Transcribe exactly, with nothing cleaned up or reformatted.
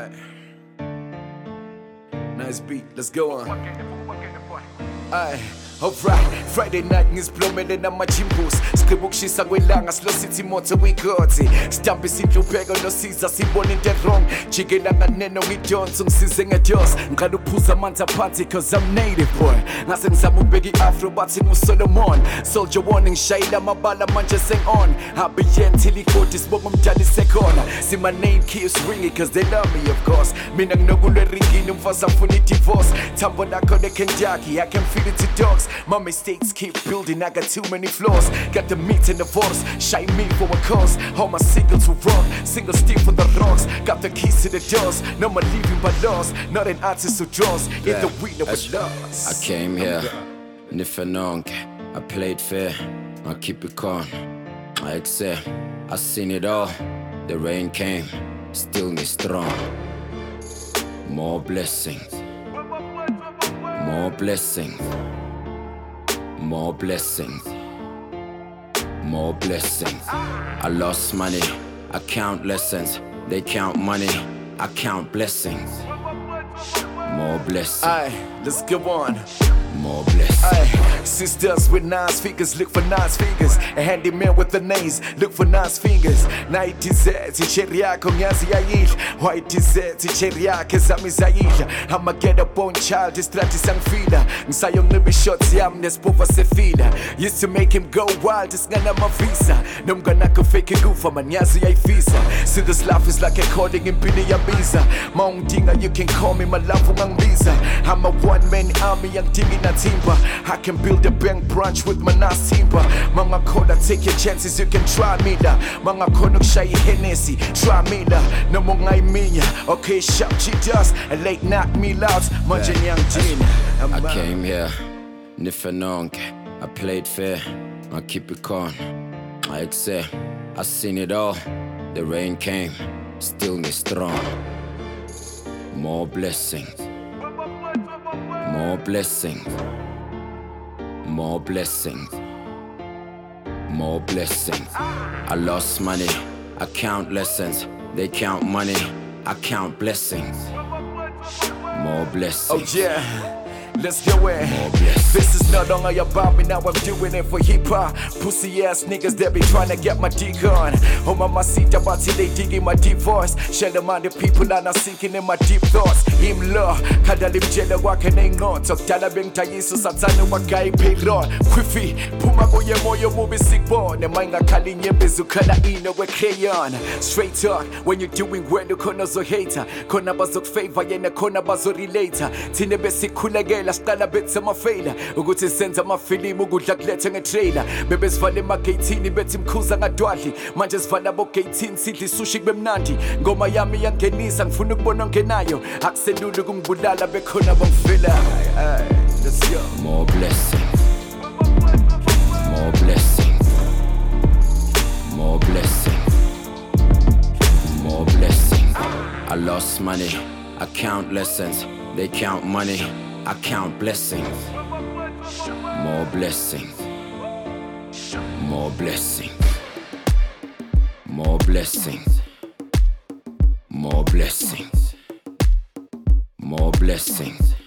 Alright. Nice beat, let's go on. Alright. Alright, Friday night ngiziplomele nama-jimbos Siqhiba ukushisa kwelanga slow city motor wigoti Sidambisa inhlupheko nosiza sibona into wrong Jikela nganeno ngidonsa ngisize ngedos Ngiqala ukuphuza amanzi aphansi cause I'm native boy Ngase ngizama ukubeka i-afro bathi ngu-Solomon Soldier warning ngishayela amabala manje seng-on Habiyen till igodi sibonga umdali sekhona See my name keeps ringing cause they love me of course Mina nginokulwe ringini umfazi afuna i-divorce Thambo lakho le-Kentucky I can feel it to dogs My mistakes keep building, I got too many flaws Got the meat and the force, shine me for a cause All my singles will rock, single stick for the rocks Got the keys to the doors, no more leaving by laws Not an artist who draws, in the winner with loss I came here, nifanong, I played fair, I keep it calm I accept, I seen it all The rain came, still me strong More blessings More blessings More blessings, more blessings. I lost money, I count lessons. They count money, I count blessings. More blessings. Aye, let's go on. More blessings. Aye, sisters with nice fingers, look for nice fingers. A handyman with the names, look for nice fingers. Night is it, cherry yako nyazi yayidla. White is it, cherry yake zami zayidla. I'ma get up on child, distrati sangfila. Ngisayo ngibe shots yami nesipova sefila. Used to make him go wild, isingana ma visa. Nomngana ko fake kufa manyazi yayifisa. See this life is like a calling impini yabiza. Maungdinga you can call me my love ungangibiza. I'm a one man army yangdingi na timba. I can build a bank branch with my nice timber. Mga kola take your chances you can try me la. Mga kono kushaya Hennessy try me la. No mo ngay minya. Okay shout she does a late knock me loud. Manje nyang Gina. I came here, nifanong, I played fair, I keep it calm I accept, I seen it all The rain came, still me strong More blessings More blessings More blessings More blessings I lost money, I count lessons They count money, I count blessings More blessings Oh yeah let's go in. Blessings. This is no longer about me, now I'm doing it for hip-hop. Pussy ass niggas, they be trying to get my dick on. Oh mama sita but till they digging my deep voice. Shell them on the people and I'm sinking in my deep thoughts. Him law, kada lim jela wake na ingon. Tok tala beng tayiso satano wakai payron. Quiffy, puma go ye moyo mubi sick boy. Ne mainga kali nye bezukana ino we crayon. Straight talk, when you're doing well, you kona zo hater. Kona bazok favor, yena kona bazo relator. Tine besi kulegela. Stala bits of my failure ukuthi senza amafilimu ukudla kulethe ngetrailer bebe sivale ema-eighteen bethi mkhuza ngadwadli manje sivala abo-eighteen sidla isushi kube mnandi ngoma yami yangenisa ngifuna ukubona ongenayo akuselula ukungibulala bekhona bangifela let's go More blessings More blessings More blessings More blessings I lost money I count lessons They count money I count blessings, more blessings, more blessings, more blessings, more blessings, more blessings.